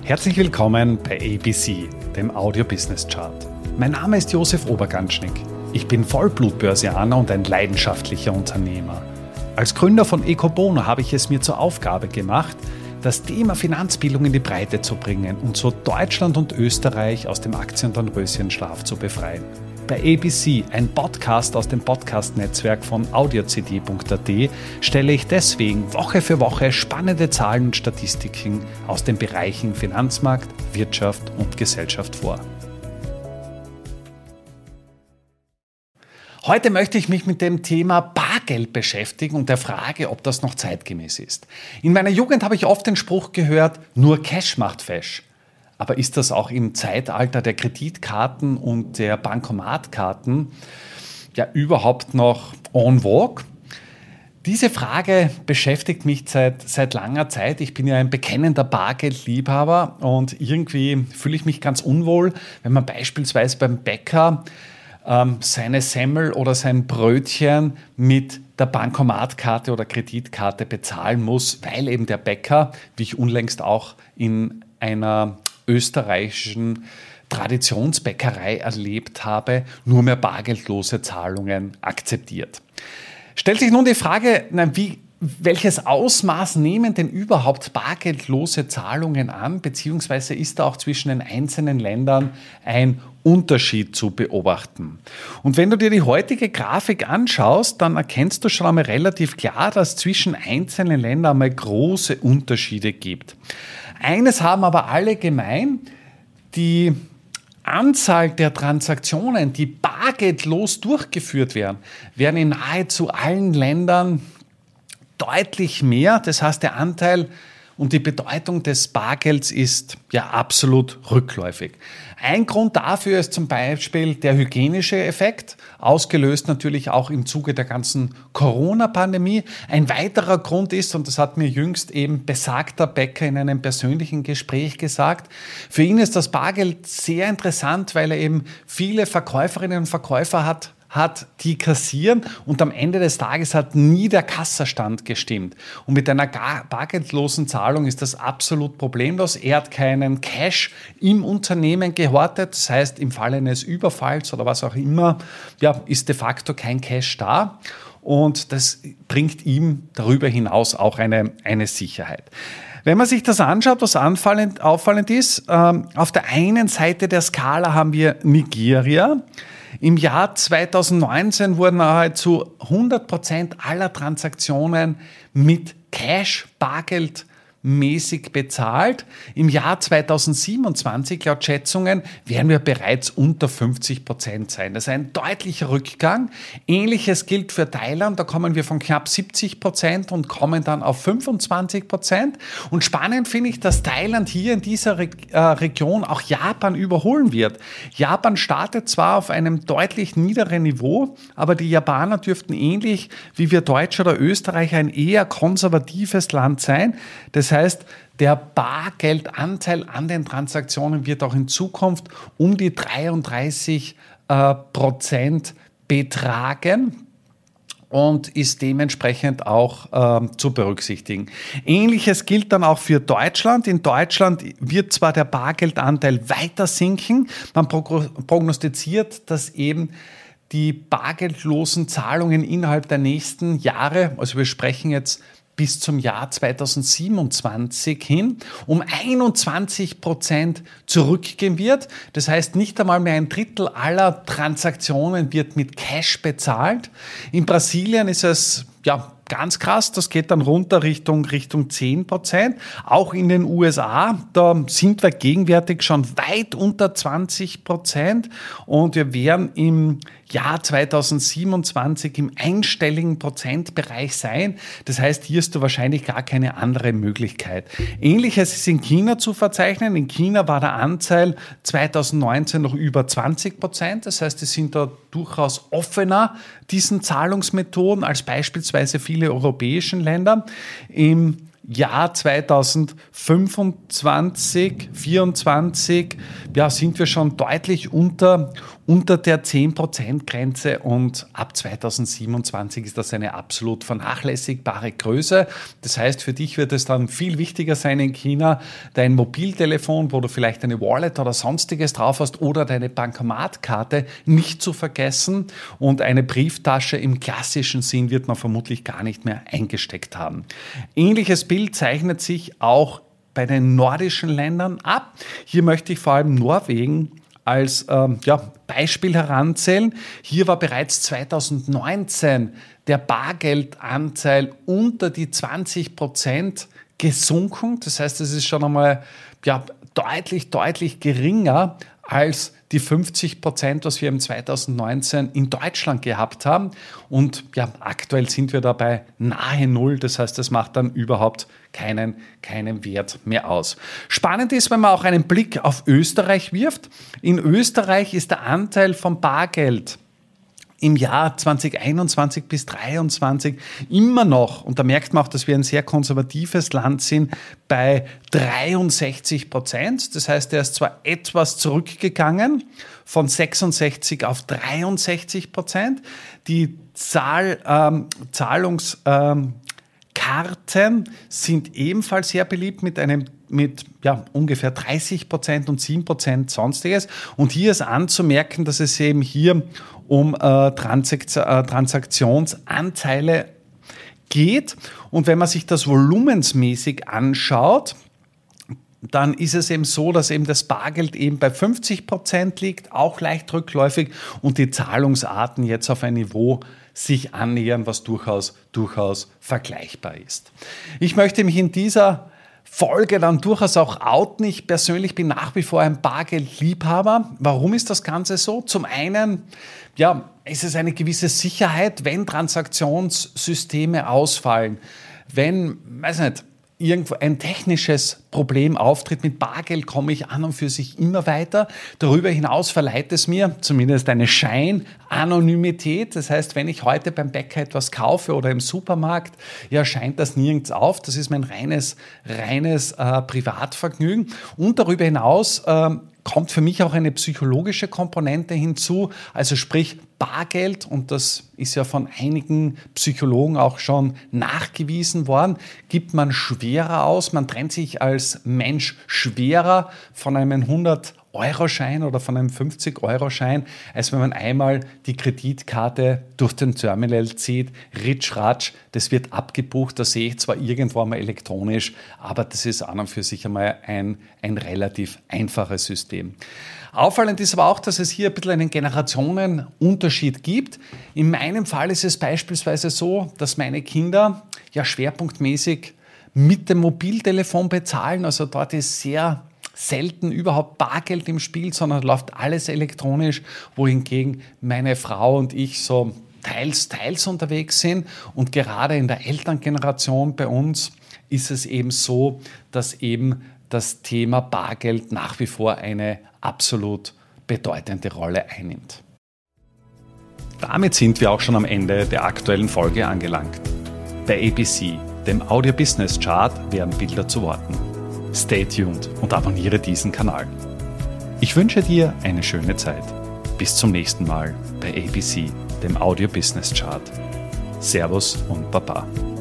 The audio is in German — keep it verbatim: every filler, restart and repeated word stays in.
Herzlich willkommen bei A B C, dem Audio Business Chart. Mein Name ist Josef Oberganschnick. Ich bin Vollblutbörsianer und ein leidenschaftlicher Unternehmer. Als Gründer von Ecobono habe ich es mir zur Aufgabe gemacht, das Thema Finanzbildung in die Breite zu bringen und so Deutschland und Österreich aus dem Aktien- und Röschenschlaf zu befreien. Bei A B C, ein Podcast aus dem Podcast-Netzwerk von audio c d punkt a t, stelle ich deswegen Woche für Woche spannende Zahlen und Statistiken aus den Bereichen Finanzmarkt, Wirtschaft und Gesellschaft vor. Heute möchte ich mich mit dem Thema Bargeld beschäftigen und der Frage, ob das noch zeitgemäß ist. In meiner Jugend habe ich oft den Spruch gehört, nur Cash macht fesch. Aber ist das auch im Zeitalter der Kreditkarten und der Bankomatkarten ja überhaupt noch en vogue? Diese Frage beschäftigt mich seit, seit langer Zeit. Ich bin ja ein bekennender Bargeldliebhaber und irgendwie fühle ich mich ganz unwohl, wenn man beispielsweise beim Bäcker ähm, seine Semmel oder sein Brötchen mit der Bankomatkarte oder Kreditkarte bezahlen muss, weil eben der Bäcker, wie ich unlängst auch in einer österreichischen Traditionsbäckerei erlebt habe, nur mehr bargeldlose Zahlungen akzeptiert. Stellt sich nun die Frage, na, wie, welches Ausmaß nehmen denn überhaupt bargeldlose Zahlungen an, beziehungsweise ist da auch zwischen den einzelnen Ländern ein Unterschied zu beobachten? Und wenn du dir die heutige Grafik anschaust, dann erkennst du schon einmal relativ klar, dass es zwischen einzelnen Ländern einmal große Unterschiede gibt. Eines haben aber alle gemein: die Anzahl der Transaktionen, die bargeldlos durchgeführt werden, werden in nahezu allen Ländern deutlich mehr. Das heißt, der Anteil und die Bedeutung des Bargelds ist ja absolut rückläufig. Ein Grund dafür ist zum Beispiel der hygienische Effekt, ausgelöst natürlich auch im Zuge der ganzen Corona-Pandemie. Ein weiterer Grund ist, und das hat mir jüngst eben besagter Bäcker in einem persönlichen Gespräch gesagt, für ihn ist das Bargeld sehr interessant, weil er eben viele Verkäuferinnen und Verkäufer hat, hat, die kassieren und am Ende des Tages hat nie der Kassastand gestimmt. Und mit einer bargeldlosen Zahlung ist das absolut problemlos. Er hat keinen Cash im Unternehmen gehortet. Das heißt, im Falle eines Überfalls oder was auch immer, ja, ist de facto kein Cash da. Und das bringt ihm darüber hinaus auch eine, eine Sicherheit. Wenn man sich das anschaut, was auffallend, auffallend ist, ähm, auf der einen Seite der Skala haben wir Nigeria. Im Jahr zweitausendneunzehn wurden nahezu hundert Prozent aller Transaktionen mit Cash, Bargeld, mäßig bezahlt. Im Jahr zweitausendsiebenundzwanzig, laut Schätzungen, werden wir bereits unter fünfzig Prozent sein. Das ist ein deutlicher Rückgang. Ähnliches gilt für Thailand. Da kommen wir von knapp siebzig Prozent und kommen dann auf fünfundzwanzig Prozent. Und spannend finde ich, dass Thailand hier in dieser Re- äh, Region auch Japan überholen wird. Japan startet zwar auf einem deutlich niederen Niveau, aber die Japaner dürften ähnlich wie wir Deutsche oder Österreicher ein eher konservatives Land sein. Das heißt, Das heißt, der Bargeldanteil an den Transaktionen wird auch in Zukunft um die dreiunddreißig Prozent betragen und ist dementsprechend auch äh, zu berücksichtigen. Ähnliches gilt dann auch für Deutschland. In Deutschland wird zwar der Bargeldanteil weiter sinken, man prognostiziert, dass eben die bargeldlosen Zahlungen innerhalb der nächsten Jahre, also wir sprechen jetzt bis zum Jahr zweitausendsiebenundzwanzig hin, um einundzwanzig Prozent zurückgehen wird. Das heißt, nicht einmal mehr ein Drittel aller Transaktionen wird mit Cash bezahlt. In Brasilien ist es ja ganz krass, das geht dann runter Richtung, Richtung zehn Prozent. Auch in den U S A, da sind wir gegenwärtig schon weit unter zwanzig Prozent und wir werden im Jahr zweitausendsiebenundzwanzig im einstelligen Prozentbereich sein. Das heißt, hier hast du wahrscheinlich gar keine andere Möglichkeit. Ähnliches ist in China zu verzeichnen. In China war der Anteil zweitausendneunzehn noch über zwanzig Prozent. Das heißt, die sind da durchaus offener diesen Zahlungsmethoden als beispielsweise viele europäischen Länder. Im Jahr zweitausendfünfundzwanzig, vierundzwanzig, ja, sind wir schon deutlich unter, unter der zehn Prozent Grenze und ab zweitausendsiebenundzwanzig ist das eine absolut vernachlässigbare Größe. Das heißt, für dich wird es dann viel wichtiger sein in China, dein Mobiltelefon, wo du vielleicht eine Wallet oder sonstiges drauf hast oder deine Bankomatkarte nicht zu vergessen, und eine Brieftasche im klassischen Sinn wird man vermutlich gar nicht mehr eingesteckt haben. Ähnliches Bild zeichnet sich auch bei den nordischen Ländern ab. Hier möchte ich vor allem Norwegen als ähm, ja, Beispiel heranzählen. Hier war bereits zweitausendneunzehn der Bargeldanteil unter die zwanzig Prozent gesunken. Das heißt, es ist schon einmal ja, deutlich, deutlich geringer als die fünfzig Prozent, was wir im zweitausendneunzehn in Deutschland gehabt haben. Und ja, aktuell sind wir dabei nahe Null. Das heißt, das macht dann überhaupt keinen, keinen Wert mehr aus. Spannend ist, wenn man auch einen Blick auf Österreich wirft. In Österreich ist der Anteil von Bargeld im Jahr zweitausendeinundzwanzig bis zweitausenddreiundzwanzig immer noch, und da merkt man auch, dass wir ein sehr konservatives Land sind, bei dreiundsechzig Prozent. Das heißt, er ist zwar etwas zurückgegangen, von sechsundsechzig auf dreiundsechzig Prozent. Die Zahl, ähm, Zahlungs... Ähm, Karten sind ebenfalls sehr beliebt mit einem mit ja, ungefähr dreißig Prozent und sieben Prozent sonstiges. Und hier ist anzumerken, dass es eben hier um äh, Transakt- äh, Transaktionsanteile geht. Und wenn man sich das volumensmäßig anschaut, dann ist es eben so, dass eben das Bargeld eben bei fünfzig Prozent liegt, auch leicht rückläufig, und die Zahlungsarten jetzt auf ein Niveau sich annähern, was durchaus, durchaus vergleichbar ist. Ich möchte mich in dieser Folge dann durchaus auch outen. Ich persönlich bin nach wie vor ein Bargeldliebhaber. Warum ist das Ganze so? Zum einen, ja, ist es eine gewisse Sicherheit, wenn Transaktionssysteme ausfallen, wenn, weiß nicht, irgendwo ein technisches Problem auftritt. Mit Bargeld komme ich an und für sich immer weiter. Darüber hinaus verleiht es mir zumindest eine Scheinanonymität. Das heißt, wenn ich heute beim Bäcker etwas kaufe oder im Supermarkt, ja, scheint das nirgends auf. Das ist mein reines, reines äh, Privatvergnügen. Und darüber hinaus äh, kommt für mich auch eine psychologische Komponente hinzu, also sprich Bargeld, und das ist ja von einigen Psychologen auch schon nachgewiesen worden, gibt man schwerer aus, man trennt sich als Mensch schwerer von einem hundert-Euro-Schein oder von einem fünfzig-Euro-Schein, als wenn man einmal die Kreditkarte durch den Terminal zieht, ritsch, ratsch, das wird abgebucht, das sehe ich zwar irgendwo einmal elektronisch, aber das ist an und für sich einmal ein, ein relativ einfaches System. Auffallend ist aber auch, dass es hier ein bisschen einen Generationenunterschied gibt. In meinem Fall ist es beispielsweise so, dass meine Kinder ja schwerpunktmäßig mit dem Mobiltelefon bezahlen. Also dort ist sehr selten überhaupt Bargeld im Spiel, sondern läuft alles elektronisch, wohingegen meine Frau und ich so teils, teils unterwegs sind. Und gerade in der Elterngeneration bei uns ist es eben so, dass eben das Thema Bargeld nach wie vor eine absolut bedeutende Rolle einnimmt. Damit sind wir auch schon am Ende der aktuellen Folge angelangt. Bei A B C, dem Audio Business Chart, werden Bilder zu Worten. Stay tuned und abonniere diesen Kanal. Ich wünsche dir eine schöne Zeit. Bis zum nächsten Mal bei A B C, dem Audio Business Chart. Servus und Baba.